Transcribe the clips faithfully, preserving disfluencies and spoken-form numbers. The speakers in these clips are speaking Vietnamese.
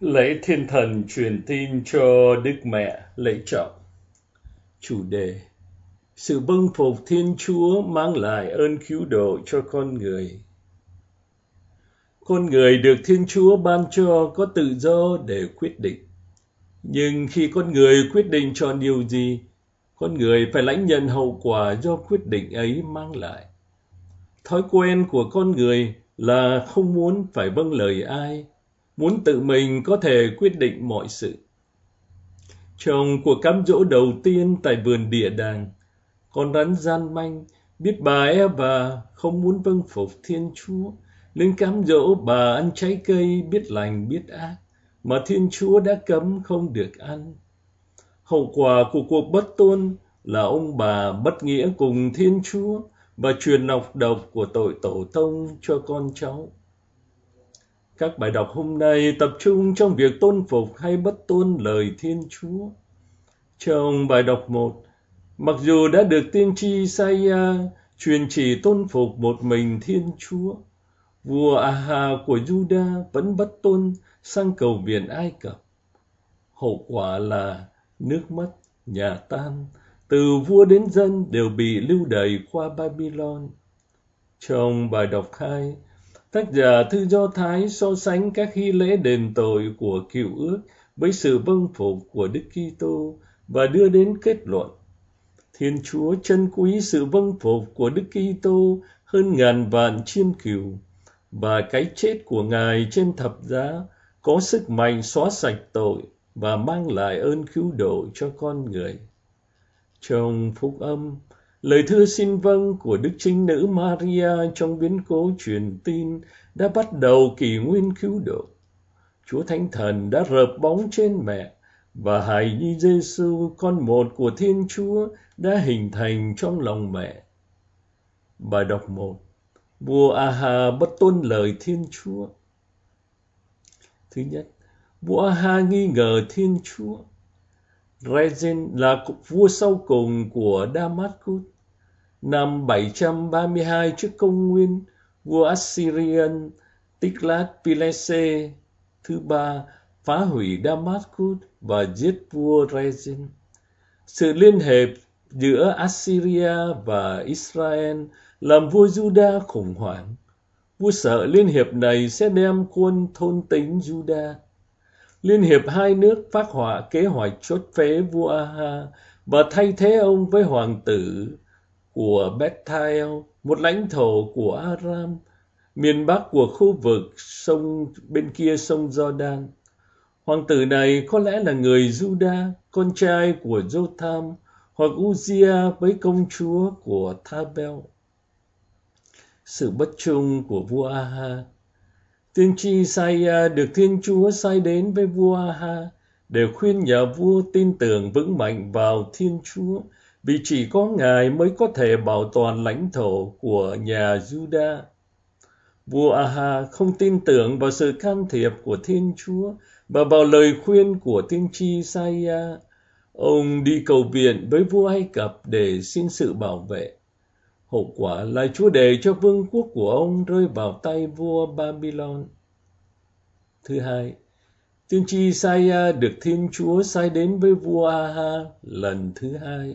Lễ Thiên Thần truyền tin cho Đức Mẹ lễ trọng. Chủ đề: sự vâng phục Thiên Chúa mang lại ơn cứu độ cho con người. Con người được Thiên Chúa ban cho có tự do để quyết định. Nhưng khi con người quyết định chọn điều gì, con người phải lãnh nhận hậu quả do quyết định ấy mang lại. Thói quen của con người là không muốn phải vâng lời ai, muốn tự mình có thể quyết định mọi sự. Trong cuộc cám dỗ đầu tiên tại vườn địa đàng, con rắn gian manh biết bà Eva không muốn vâng phục Thiên Chúa, nên cám dỗ bà ăn trái cây biết lành biết ác mà Thiên Chúa đã cấm không được ăn. Hậu quả của cuộc bất tuân là ông bà bất nghĩa cùng Thiên Chúa và truyền nọc độc của tội tổ tông cho con cháu. Các bài đọc hôm nay tập trung trong việc tôn phục hay bất tuân lời Thiên Chúa. Trong bài đọc một, mặc dù đã được tiên tri Isaiah truyền chỉ tôn phục một mình Thiên Chúa, vua Aha của Juda vẫn bất tuân sang cầu viện Ai Cập. Hậu quả là nước mất, nhà tan, từ vua đến dân đều bị lưu đày qua Babylon. Trong bài đọc hai, tác giả thư Do Thái so sánh các nghi lễ đền tội của Cựu Ước với sự vâng phục của Đức Kitô và đưa đến kết luận: Thiên Chúa trân quý sự vâng phục của Đức Kitô hơn ngàn vạn chiên cừu, và cái chết của Ngài trên thập giá có sức mạnh xóa sạch tội và mang lại ơn cứu độ cho con người. Trong Phúc Âm, lời thưa xin vâng của Đức Trinh Nữ Maria trong biến cố truyền tin đã bắt đầu kỷ nguyên cứu độ. Chúa Thánh Thần đã rợp bóng trên mẹ, và hài nhi Giêsu, con một của Thiên Chúa, đã hình thành trong lòng mẹ. Bài đọc một, vua Aha bất tuân lời Thiên Chúa. Thứ nhất, vua Aha nghi ngờ Thiên Chúa. Rezin là vua sau cùng của Damascus. Năm bảy trăm ba mươi hai trước công nguyên, vua Assyrian Tiglath-Pileser thứ ba phá hủy Damascus và giết vua Rezin. Sự liên hệ giữa Assyria và Israel làm vua Juda khủng hoảng. Vua sợ liên hiệp này sẽ đem quân thôn tính Juda. Liên hiệp hai nước phác họa kế hoạch chốt phế vua Aha và thay thế ông với hoàng tử của Bethel, một lãnh thổ của Aram, miền bắc của khu vực sông bên kia sông Jordan. Hoàng tử này có lẽ là người Juda, con trai của Jotham, hoặc Uzziah với công chúa của Thabel. Sự bất trung của vua Aha. Tiên tri Isaiah được Thiên Chúa sai đến với vua Aha để khuyên nhà vua tin tưởng vững mạnh vào Thiên Chúa, vì chỉ có Ngài mới có thể bảo toàn lãnh thổ của nhà Juda. Vua Aha không tin tưởng vào sự can thiệp của Thiên Chúa và vào lời khuyên của tiên tri Isaiah. Ông đi cầu viện với vua Ai Cập để xin sự bảo vệ. Hậu quả là Chúa để cho vương quốc của ông rơi vào tay vua Babylon. Thứ hai, tiên tri Isaiah được Thiên Chúa sai đến với vua Aha lần thứ hai.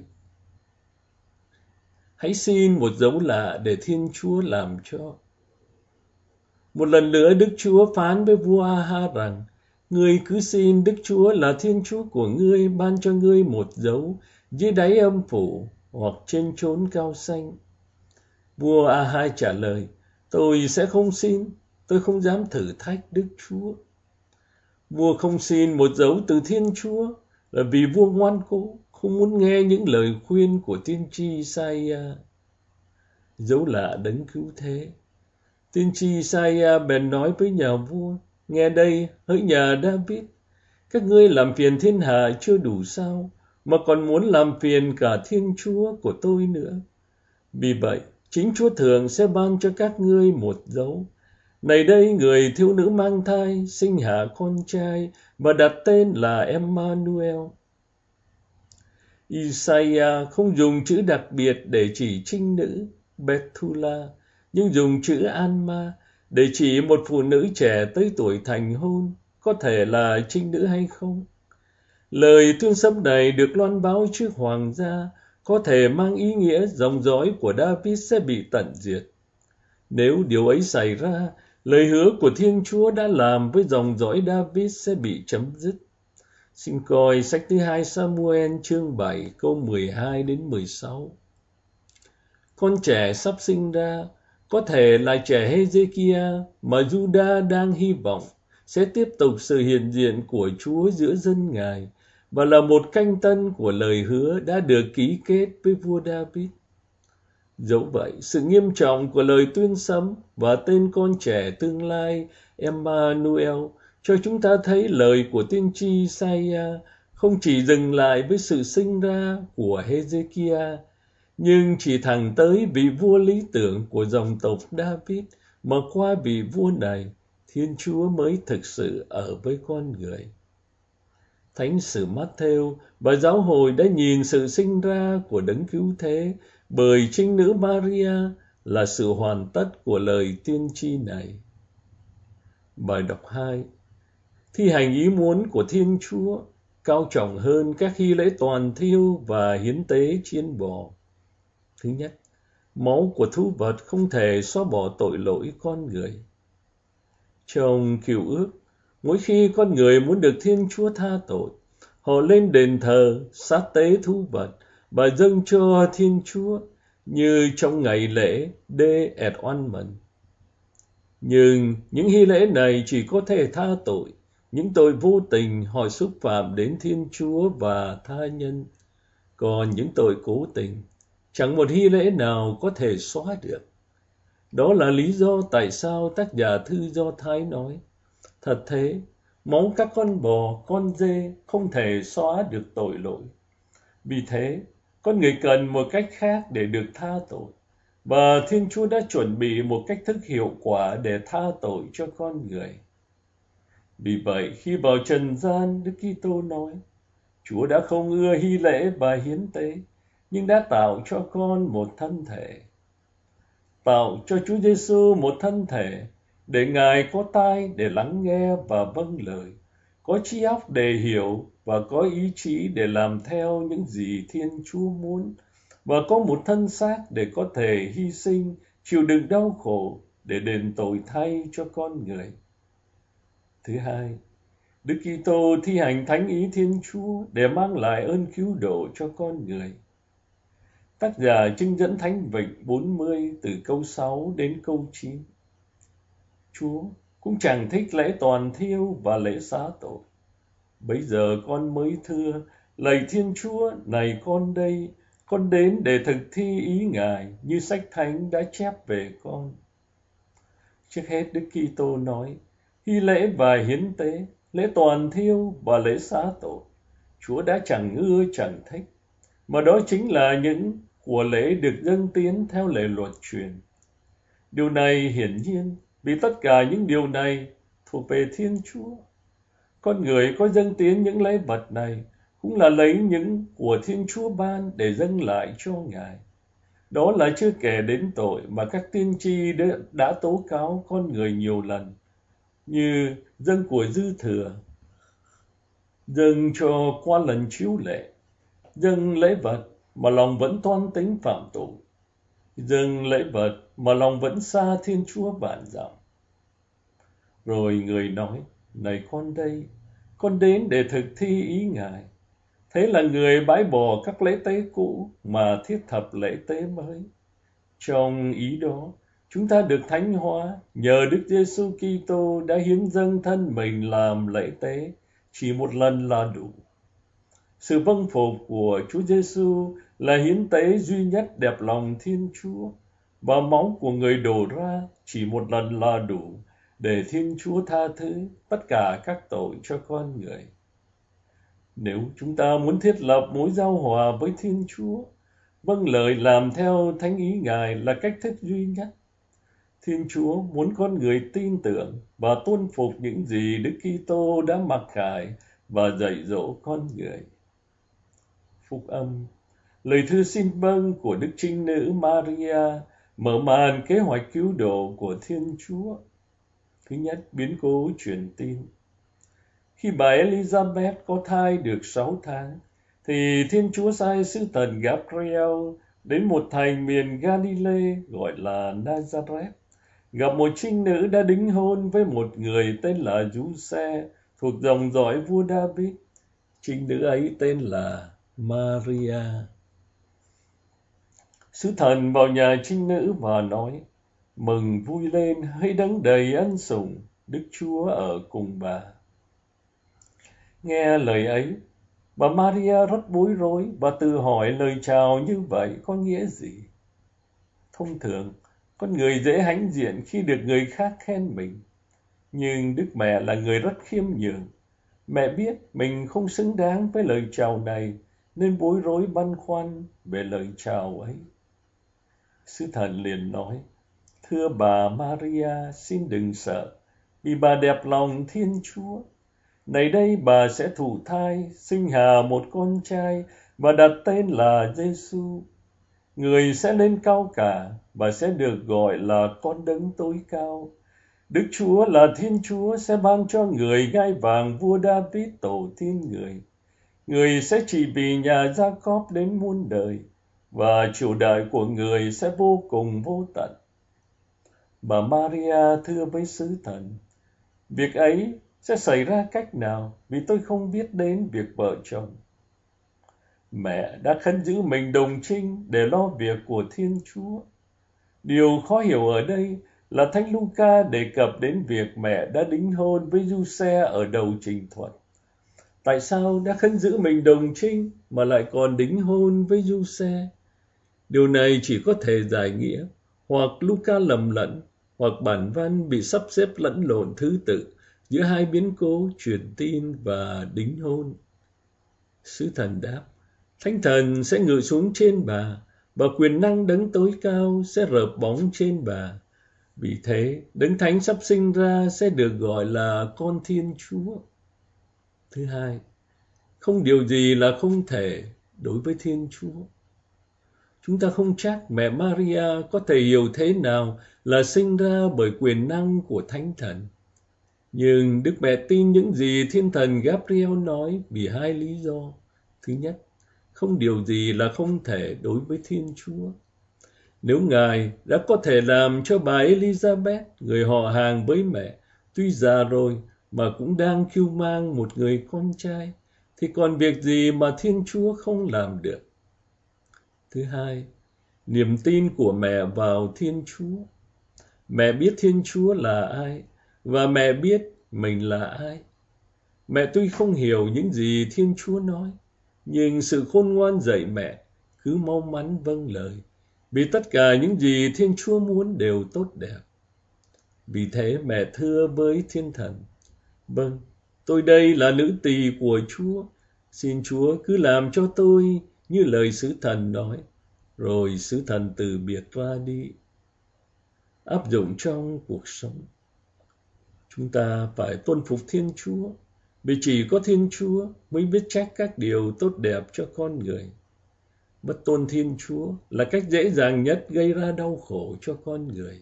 Hãy xin một dấu lạ để Thiên Chúa làm cho. Một lần nữa Đức Chúa phán với vua Aha rằng: ngươi cứ xin Đức Chúa là Thiên Chúa của ngươi ban cho ngươi một dấu dưới đáy âm phủ hoặc trên chốn cao xanh. Vua Aha trả lời: tôi sẽ không xin, tôi không dám thử thách Đức Chúa. Vua không xin một dấu từ Thiên Chúa là vì vua ngoan cố, không muốn nghe những lời khuyên của tiên tri Isaiah. Dấu lạ đấng cứu thế. Tiên tri Isaiah bèn nói với nhà vua: nghe đây, hỡi nhà David, các ngươi làm phiền thiên hạ chưa đủ sao, mà còn muốn làm phiền cả Thiên Chúa của tôi nữa. Vì vậy, chính Chúa thường sẽ ban cho các ngươi một dấu. Này đây, người thiếu nữ mang thai, sinh hạ con trai và đặt tên là Emmanuel. Isaiah không dùng chữ đặc biệt để chỉ trinh nữ Bethula, nhưng dùng chữ Alma để chỉ một phụ nữ trẻ tới tuổi thành hôn, có thể là trinh nữ hay không. Lời tuyên sấm này được loan báo trước hoàng gia, có thể mang ý nghĩa dòng dõi của David sẽ bị tận diệt. Nếu điều ấy xảy ra, lời hứa của Thiên Chúa đã làm với dòng dõi David sẽ bị chấm dứt. Xin coi sách thứ hai Samuel chương bảy câu mười hai đến mười sáu. Con trẻ sắp sinh ra, có thể là trẻ Hezekiah mà Judah đang hy vọng sẽ tiếp tục sự hiện diện của Chúa giữa dân Ngài và là một canh tân của lời hứa đã được ký kết với vua David. Dẫu vậy, sự nghiêm trọng của lời tuyên sấm và tên con trẻ tương lai Emmanuel cho chúng ta thấy lời của tiên tri Isaiah không chỉ dừng lại với sự sinh ra của Hezekiah, nhưng chỉ thẳng tới vị vua lý tưởng của dòng tộc David, mà qua vị vua này, Thiên Chúa mới thực sự ở với con người. Thánh sử Matthew và giáo hội đã nhìn sự sinh ra của đấng cứu thế bởi trinh nữ Maria là sự hoàn tất của lời tiên tri này. Bài đọc hai. Thi hành ý muốn của Thiên Chúa cao trọng hơn các nghi lễ toàn thiêu và hiến tế chiên bò. Thứ nhất, máu của thú vật không thể xóa bỏ tội lỗi con người. Trong Cựu Ước, mỗi khi con người muốn được Thiên Chúa tha tội, họ lên đền thờ, sát tế thú vật và dâng cho Thiên Chúa như trong ngày lễ Day Atonement. Nhưng những nghi lễ này chỉ có thể tha tội những tội vô tình họ xúc phạm đến Thiên Chúa và tha nhân. Còn những tội cố tình, chẳng một nghi lễ nào có thể xóa được. Đó là lý do tại sao tác giả thư Do Thái nói, thật thế, máu các con bò, con dê không thể xóa được tội lỗi. Vì thế, con người cần một cách khác để được tha tội, và Thiên Chúa đã chuẩn bị một cách thức hiệu quả để tha tội cho con người. Vì vậy, khi vào trần gian, Đức Kitô nói, Chúa đã không ưa hy lễ và hiến tế, nhưng đã tạo cho con một thân thể. Tạo cho Chúa Giêsu một thân thể, để Ngài có tai để lắng nghe và vâng lời, có trí óc để hiểu và có ý chí để làm theo những gì Thiên Chúa muốn, và có một thân xác để có thể hy sinh, chịu đựng đau khổ để đền tội thay cho con người. Thứ hai, Đức Kitô thi hành thánh ý Thiên Chúa để mang lại ơn cứu độ cho con người. Tác giả trích dẫn Thánh Vịnh bốn mươi từ câu sáu đến câu chín. Chúa cũng chẳng thích lễ toàn thiêu và lễ xá tội. Bây giờ con mới thưa, lạy Thiên Chúa, này con đây, con đến để thực thi ý Ngài như sách thánh đã chép về con. Trước hết Đức Kitô nói, hy lễ và hiến tế, lễ toàn thiêu và lễ xá tội, Chúa đã chẳng ưa chẳng thích, mà đó chính là những của lễ được dâng tiến theo lệ luật truyền. Điều này hiển nhiên vì tất cả những điều này thuộc về Thiên Chúa. Con người có dâng tiến những lễ vật này cũng là lấy những của Thiên Chúa ban để dâng lại cho Ngài. Đó là chưa kể đến tội mà các tiên tri đã tố cáo con người nhiều lần, như dâng của dư thừa, dâng cho qua lần chiếu lệ, dâng lễ vật mà lòng vẫn toan tính phạm tội, dâng lễ vật mà lòng vẫn xa Thiên Chúa vạn dặm. Rồi người nói, này con đây, con đến để thực thi ý Ngài. Thế là người bãi bỏ các lễ tế cũ mà thiết thập lễ tế mới. Trong ý đó, chúng ta được thánh hóa nhờ Đức Giêsu Kitô đã hiến dâng thân mình làm lễ tế, chỉ một lần là đủ. Sự vâng phục của Chúa Giêsu là hiến tế duy nhất đẹp lòng Thiên Chúa, và máu của người đổ ra chỉ một lần là đủ để Thiên Chúa tha thứ tất cả các tội cho con người. Nếu chúng ta muốn thiết lập mối giao hòa với Thiên Chúa, vâng lời làm theo thánh ý Ngài là cách thức duy nhất. Thiên Chúa muốn con người tin tưởng và tuân phục những gì Đức Kitô đã mặc khải và dạy dỗ con người. Phúc âm, lời thư xin vâng của Đức Trinh Nữ Maria mở màn kế hoạch cứu độ của Thiên Chúa. Thứ nhất, biến cố truyền tin. Khi bà Elizabeth có thai được sáu tháng, thì Thiên Chúa sai sứ thần Gabriel đến một thành miền Galilee gọi là Nazareth, gặp một trinh nữ đã đính hôn với một người tên là Giuse, thuộc dòng dõi vua David. Trinh nữ ấy tên là Maria. Sứ thần vào nhà trinh nữ và nói: Mừng vui lên, hãy đấng đầy ân sủng, Đức Chúa ở cùng bà. Nghe lời ấy, bà Maria rất bối rối và tự hỏi lời chào như vậy có nghĩa gì. Thông thường, con người dễ hãnh diện khi được người khác khen mình. Nhưng Đức Mẹ là người rất khiêm nhường. Mẹ biết mình không xứng đáng với lời chào này, nên bối rối băn khoăn về lời chào ấy. Sứ thần liền nói: Thưa bà Maria, xin đừng sợ, vì bà đẹp lòng Thiên Chúa. Này đây bà sẽ thụ thai, sinh hà một con trai và đặt tên là Giêsu. Người sẽ lên cao cả và sẽ được gọi là con đấng tối cao. Đức Chúa là Thiên Chúa sẽ ban cho người ngai vàng vua David tổ tiên người. Người sẽ trị vì nhà Gia-cóp đến muôn đời, và triều đại của người sẽ vô cùng vô tận. Bà Maria thưa với sứ thần: Việc ấy sẽ xảy ra cách nào, vì tôi không biết đến việc vợ chồng. Mẹ đã khấn giữ mình đồng trinh để lo việc của Thiên Chúa. Điều khó hiểu ở đây là Thánh Luca đề cập đến việc mẹ đã đính hôn với Giuse ở đầu trình thuật. Tại sao đã khấn giữ mình đồng trinh mà lại còn đính hôn với Giuse? Điều này chỉ có thể giải nghĩa hoặc Luca lầm lẫn, hoặc bản văn bị sắp xếp lẫn lộn thứ tự giữa hai biến cố truyền tin và đính hôn. Sứ thần đáp: Thánh thần sẽ ngự xuống trên bà, và quyền năng đấng tối cao sẽ rợp bóng trên bà. Vì thế, đấng thánh sắp sinh ra sẽ được gọi là con Thiên Chúa. Thứ hai, không điều gì là không thể đối với Thiên Chúa. Chúng ta không chắc mẹ Maria có thể hiểu thế nào là sinh ra bởi quyền năng của Thánh Thần. Nhưng Đức Mẹ tin những gì Thiên Thần Gabriel nói vì hai lý do. Thứ nhất, không điều gì là không thể đối với Thiên Chúa. Nếu Ngài đã có thể làm cho bà Elizabeth, người họ hàng với mẹ, tuy già rồi mà cũng đang cưu mang một người con trai, thì còn việc gì mà Thiên Chúa không làm được? Thứ hai, niềm tin của mẹ vào Thiên Chúa. Mẹ biết Thiên Chúa là ai, và mẹ biết mình là ai. Mẹ tuy không hiểu những gì Thiên Chúa nói, nhưng sự khôn ngoan dạy mẹ cứ mau mắn vâng lời, vì tất cả những gì Thiên Chúa muốn đều tốt đẹp. Vì thế mẹ thưa với Thiên Thần: Vâng, tôi đây là nữ tỳ của Chúa, xin Chúa cứ làm cho tôi như lời sứ thần nói. Rồi sứ thần từ biệt ra đi. Áp dụng trong cuộc sống, chúng ta phải tuân phục Thiên Chúa, vì chỉ có Thiên Chúa mới biết trách các điều tốt đẹp cho con người. Bất tôn Thiên Chúa là cách dễ dàng nhất gây ra đau khổ cho con người.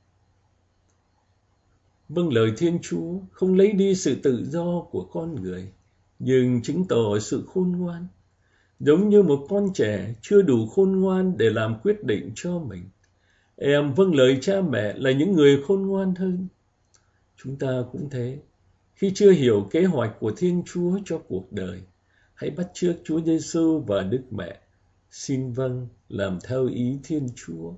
Vâng lời Thiên Chúa không lấy đi sự tự do của con người, nhưng chứng tỏ sự khôn ngoan. Giống như một con trẻ chưa đủ khôn ngoan để làm quyết định cho mình, em vâng lời cha mẹ là những người khôn ngoan hơn. Chúng ta cũng thế. Khi chưa hiểu kế hoạch của Thiên Chúa cho cuộc đời, hãy bắt chước Chúa Giêsu và Đức Mẹ. Xin vâng làm theo ý Thiên Chúa.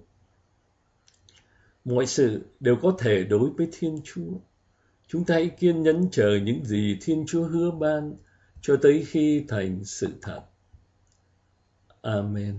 Mọi sự đều có thể đối với Thiên Chúa. Chúng ta hãy kiên nhẫn chờ những gì Thiên Chúa hứa ban cho tới khi thành sự thật. Amen.